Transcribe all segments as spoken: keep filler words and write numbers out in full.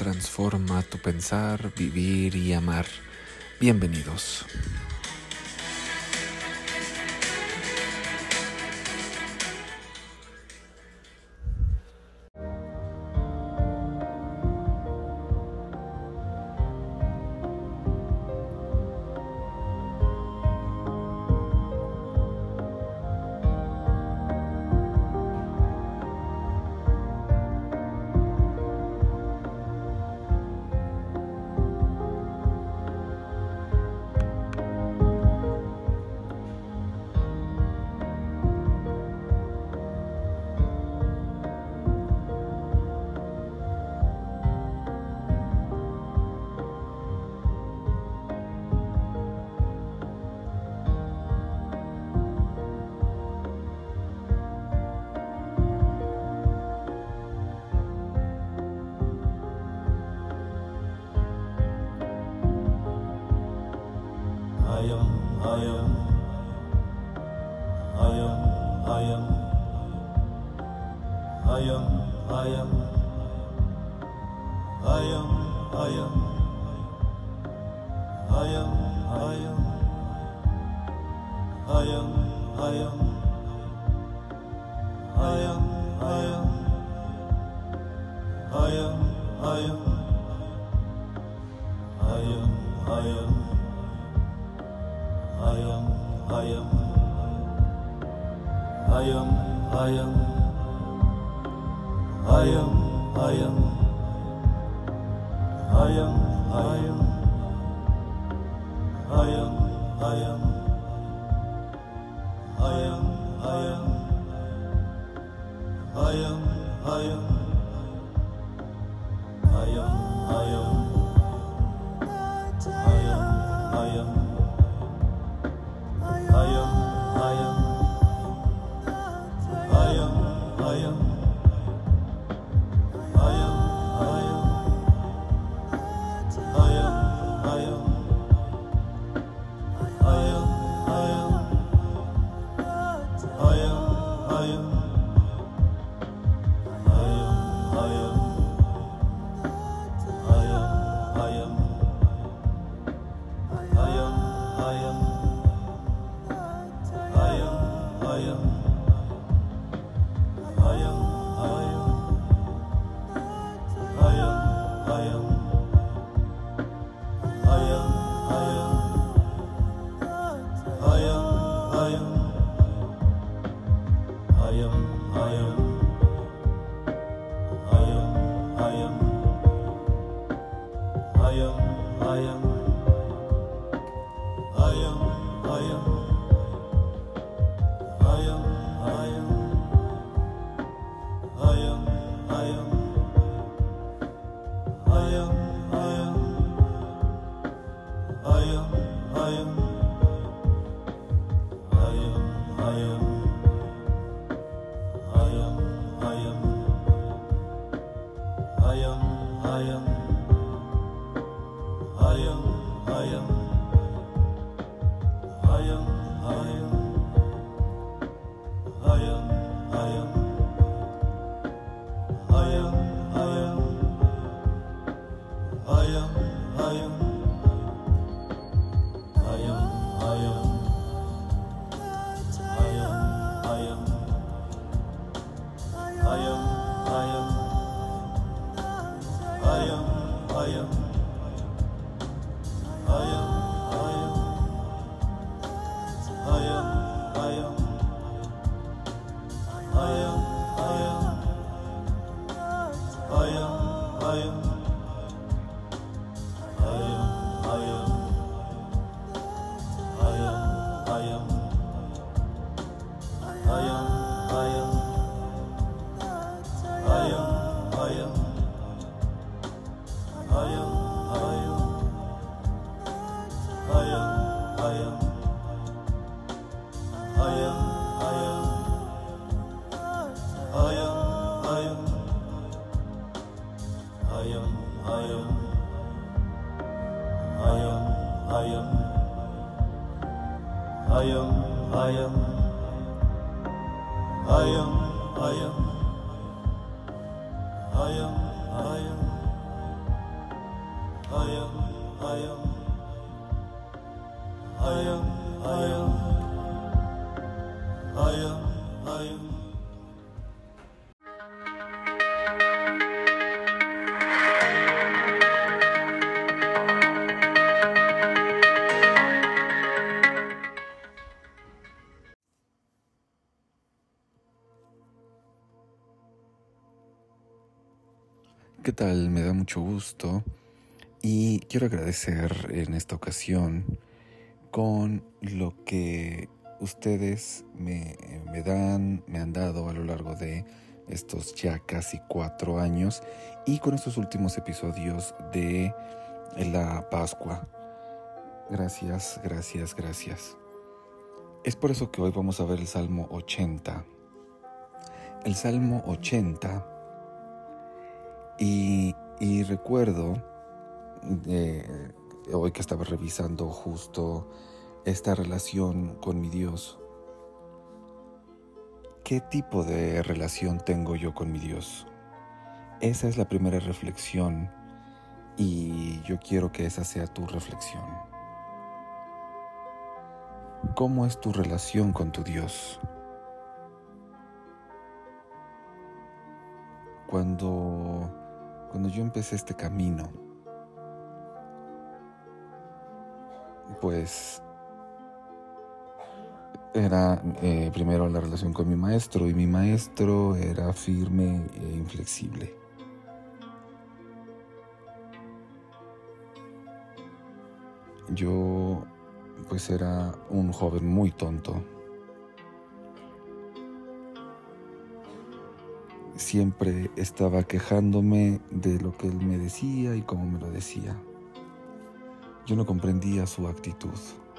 transforma tu pensar, vivir y amar. Bienvenidos. ¿Qué tal? Me da mucho gusto y quiero agradecer en esta ocasión con lo que ustedes me, me dan, me han dado a lo largo de estos ya casi cuatro años y con estos últimos episodios de la Pascua. Gracias, gracias, gracias. Es por eso que hoy vamos a ver el Salmo ochenta. El Salmo ochenta. Y, y recuerdo, eh, hoy que estaba revisando justo esta relación con mi Dios, ¿qué tipo de relación tengo yo con mi Dios? Esa es la primera reflexión y yo quiero que esa sea tu reflexión. ¿Cómo es tu relación con tu Dios? Cuando... Cuando yo empecé este camino, pues era eh, primero la relación con mi maestro, y mi maestro era firme e inflexible. Yo pues era un joven muy tonto. Siempre estaba quejándome de lo que él me decía y cómo me lo decía. Yo no comprendía su actitud.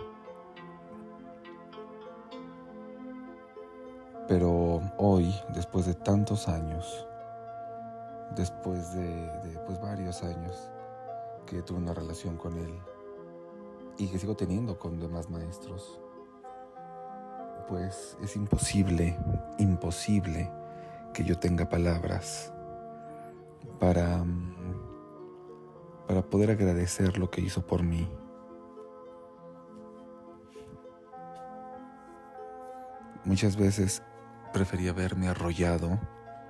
Pero hoy, después de tantos años, después de, de pues, varios años que tuve una relación con él y que sigo teniendo con demás maestros, pues es imposible, imposible que yo tenga palabras para, para poder agradecer lo que hizo por mí. Muchas veces prefería verme arrollado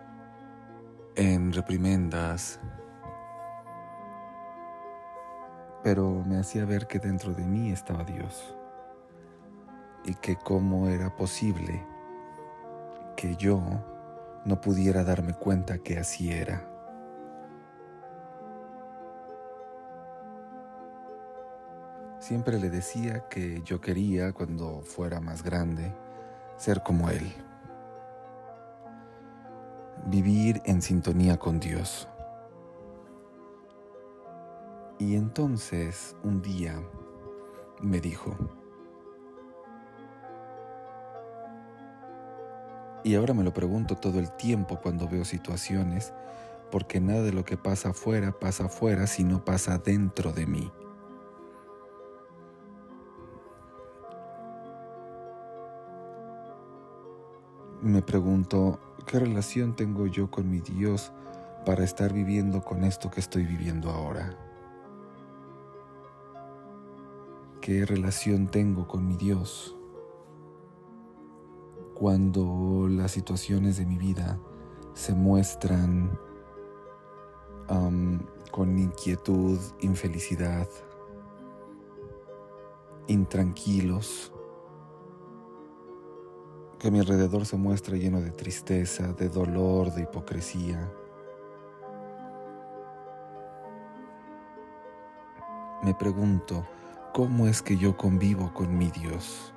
en reprimendas, pero me hacía ver que dentro de mí estaba Dios y que cómo era posible que yo no pudiera darme cuenta que así era. Siempre le decía que yo quería, cuando fuera más grande, ser como él. Vivir en sintonía con Dios. Y entonces, un día, me dijo: y ahora me lo pregunto todo el tiempo cuando veo situaciones, porque nada de lo que pasa afuera pasa afuera, sino pasa dentro de mí. Me pregunto, ¿qué relación tengo yo con mi Dios para estar viviendo con esto que estoy viviendo ahora? ¿Qué relación tengo con mi Dios cuando las situaciones de mi vida se muestran um, con inquietud, infelicidad, intranquilos? Que mi alrededor se muestra lleno de tristeza, de dolor, de hipocresía. Me pregunto, ¿cómo es que yo convivo con mi Dios?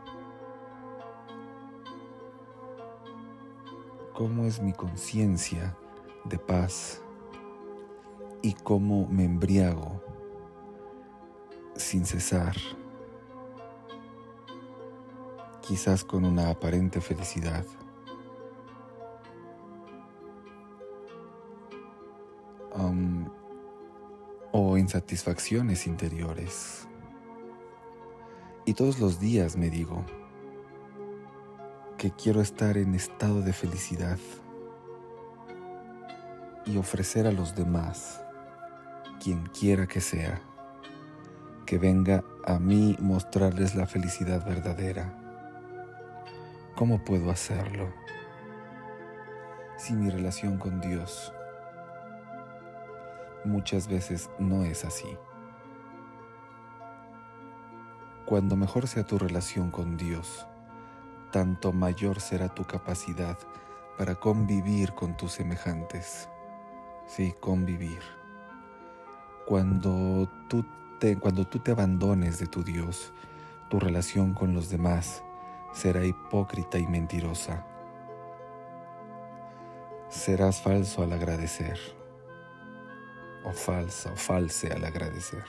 ¿Cómo es mi conciencia de paz? ¿Y cómo me embriago sin cesar? Quizás con una aparente felicidad. Um, o insatisfacciones interiores. Y todos los días me digo que quiero estar en estado de felicidad y ofrecer a los demás, quien quiera que sea, que venga a mí mostrarles la felicidad verdadera. ¿Cómo puedo hacerlo si mi relación con Dios muchas veces no es así? Cuando mejor sea tu relación con Dios, tanto mayor será tu capacidad para convivir con tus semejantes. Sí, convivir. Cuando tú te, cuando tú te abandones de tu Dios, tu relación con los demás será hipócrita y mentirosa. Serás falso al agradecer, o falsa o false al agradecer.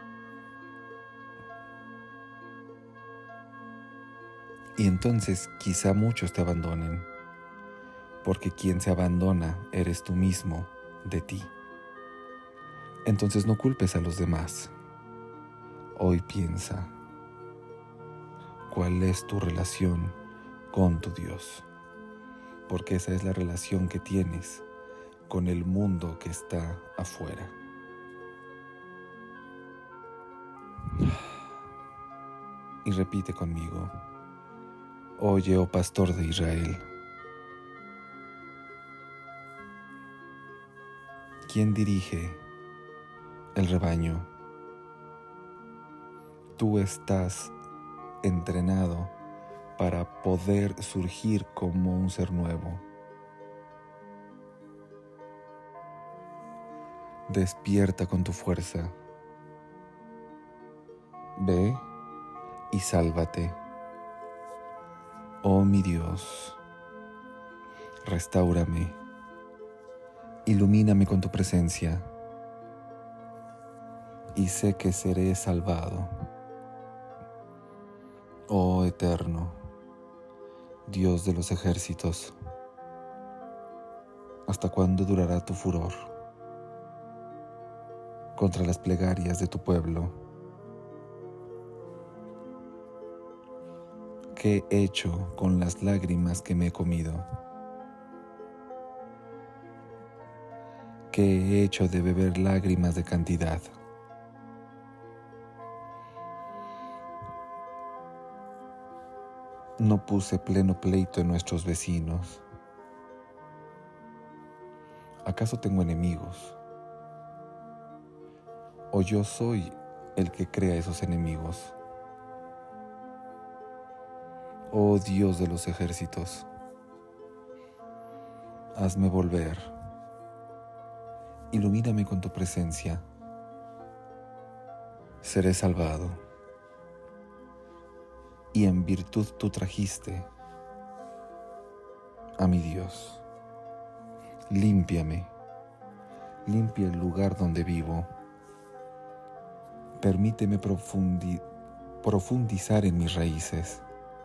Y entonces quizá muchos te abandonen, porque quien se abandona eres tú mismo de ti. Entonces no culpes a los demás. Hoy piensa, ¿cuál es tu relación con tu Dios? Porque esa es la relación que tienes con el mundo que está afuera. Y repite conmigo: oye, oh pastor de Israel, ¿quién dirige el rebaño? Tú estás entrenado para poder surgir como un ser nuevo. Despierta con tu fuerza. Ve y sálvate. Oh mi Dios, restáurame, ilumíname con tu presencia, y sé que seré salvado. Oh eterno, Dios de los ejércitos, ¿hasta cuándo durará tu furor contra las plegarias de tu pueblo? ¿Qué he hecho con las lágrimas que me he comido? ¿Qué he hecho de beber lágrimas de cantidad? No puse pleno pleito en nuestros vecinos. ¿Acaso tengo enemigos? ¿O yo soy el que crea esos enemigos? Oh Dios de los ejércitos, hazme volver, ilumíname con tu presencia, seré salvado. Y en virtud tú trajiste a mi Dios. Límpiame, limpia el lugar donde vivo. Permíteme profundi- profundizar en mis raíces.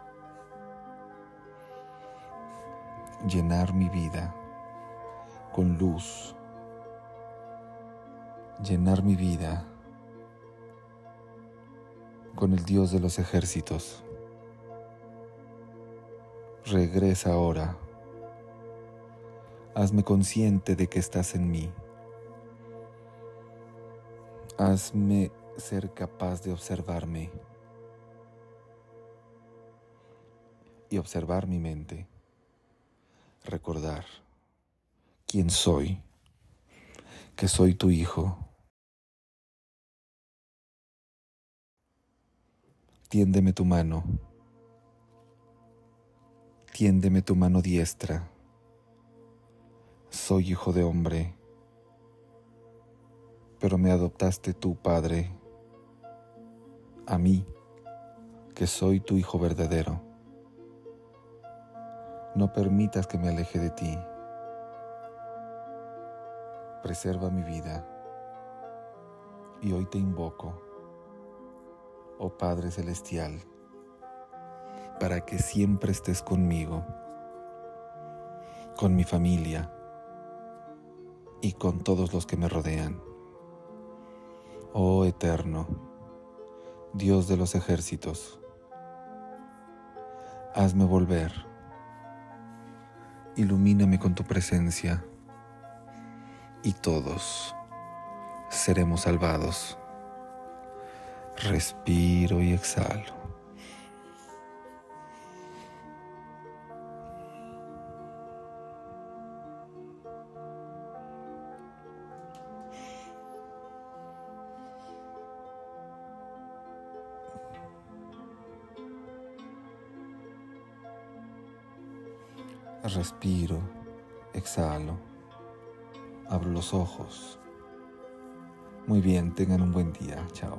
Llenar mi vida con luz. Llenar mi vida con el Dios de los ejércitos. Regresa ahora. Hazme consciente de que estás en mí. Hazme ser capaz de observarme y observar mi mente. Recordar quién soy, que soy tu hijo. Tiéndeme tu mano. Tiéndeme tu mano diestra. Soy hijo de hombre, pero me adoptaste tú, Padre, a mí, que soy tu hijo verdadero. No permitas que me aleje de ti. Preserva mi vida. Y hoy te invoco, oh Padre Celestial, para que siempre estés conmigo, con mi familia y con todos los que me rodean. Oh Eterno, Dios de los ejércitos, hazme volver, ilumíname con tu presencia y todos seremos salvados. Respiro y exhalo. Respiro, exhalo, abro los ojos. Muy bien, tengan un buen día. Chao.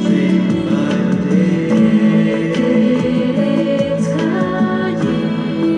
Allí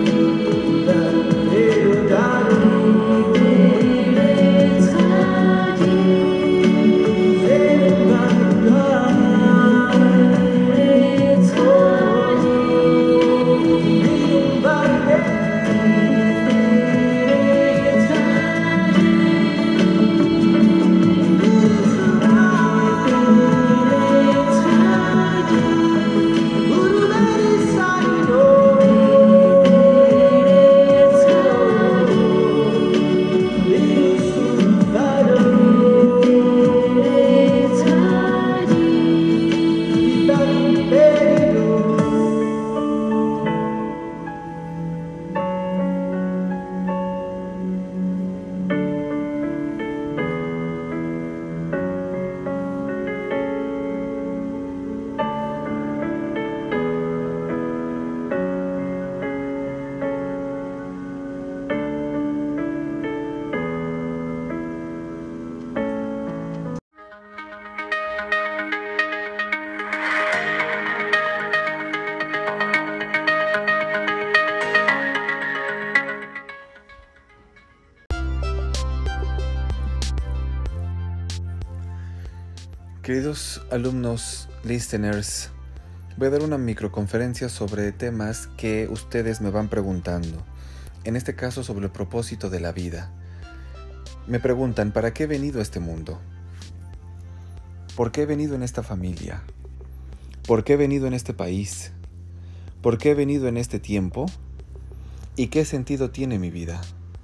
Queridos alumnos, listeners, voy a dar una microconferencia sobre temas que ustedes me van preguntando. En este caso sobre el propósito de la vida. Me preguntan, ¿para qué he venido a este mundo? ¿Por qué he venido en esta familia? ¿Por qué he venido en este país? ¿Por qué he venido en este tiempo? ¿Y qué sentido tiene mi vida?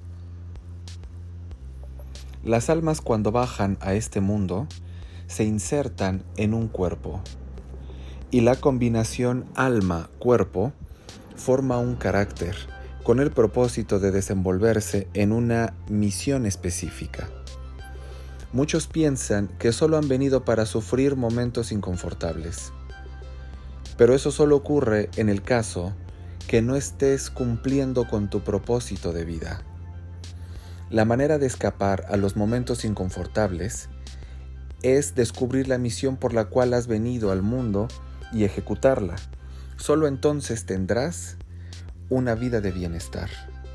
Las almas cuando bajan a este mundo se insertan en un cuerpo y la combinación alma-cuerpo forma un carácter con el propósito de desenvolverse en una misión específica. Muchos piensan que solo han venido para sufrir momentos inconfortables, pero eso solo ocurre en el caso que no estés cumpliendo con tu propósito de vida. La manera de escapar a los momentos inconfortables es descubrir la misión por la cual has venido al mundo y ejecutarla. Solo entonces tendrás una vida de bienestar.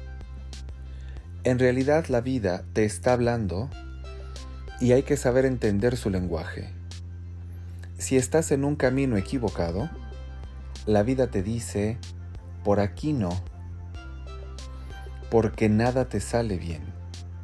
En realidad la vida te está hablando y hay que saber entender su lenguaje. Si estás en un camino equivocado, la vida te dice, por aquí no, porque nada te sale bien.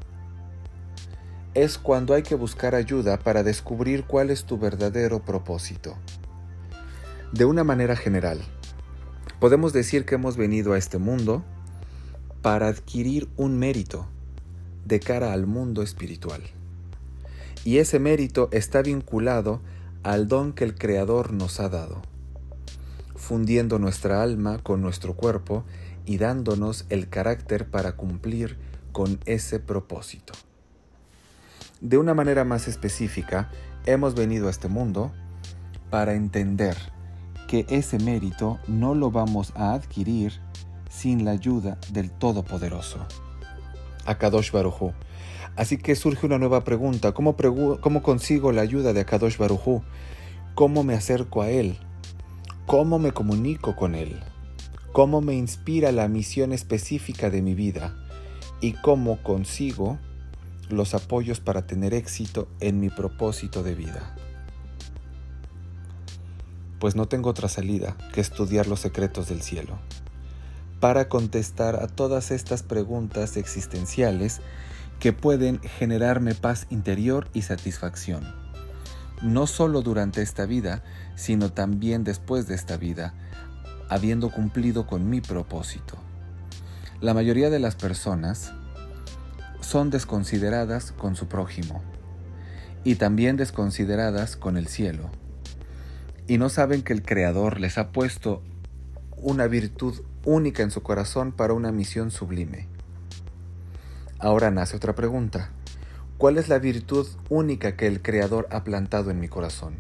Es cuando hay que buscar ayuda para descubrir cuál es tu verdadero propósito. De una manera general, podemos decir que hemos venido a este mundo para adquirir un mérito de cara al mundo espiritual. Y ese mérito está vinculado al don que el Creador nos ha dado, fundiendo nuestra alma con nuestro cuerpo y dándonos el carácter para cumplir con ese propósito. De una manera más específica, hemos venido a este mundo para entender que ese mérito no lo vamos a adquirir sin la ayuda del Todopoderoso, Akadosh Baruj Hu. Así que surge una nueva pregunta: ¿cómo, pregu- ¿cómo consigo la ayuda de Akadosh Baruj Hu? ¿Cómo me acerco a Él? ¿Cómo me comunico con Él? ¿Cómo me inspira la misión específica de mi vida? ¿Y cómo consigo los apoyos para tener éxito en mi propósito de vida? Pues no tengo otra salida que estudiar los secretos del cielo para contestar a todas estas preguntas existenciales que pueden generarme paz interior y satisfacción, no solo durante esta vida, sino también después de esta vida, habiendo cumplido con mi propósito. La mayoría de las personas son desconsideradas con su prójimo y también desconsideradas con el cielo, y no saben que el Creador les ha puesto una virtud única en su corazón para una misión sublime. Ahora nace otra pregunta: ¿cuál es la virtud única que el Creador ha plantado en mi corazón?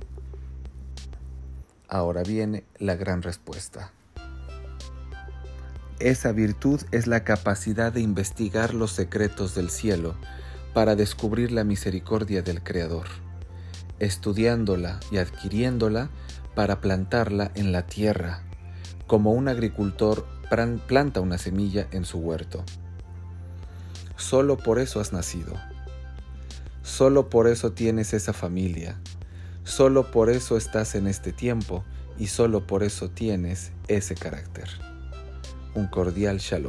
Ahora viene la gran respuesta. Esa virtud es la capacidad de investigar los secretos del cielo para descubrir la misericordia del Creador, estudiándola y adquiriéndola para plantarla en la tierra, como un agricultor planta una semilla en su huerto. Solo por eso has nacido. Solo por eso tienes esa familia. Solo por eso estás en este tiempo y solo por eso tienes ese carácter. Un cordial shalom.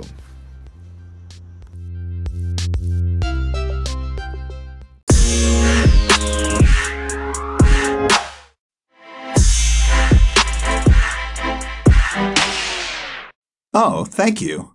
Oh, thank you.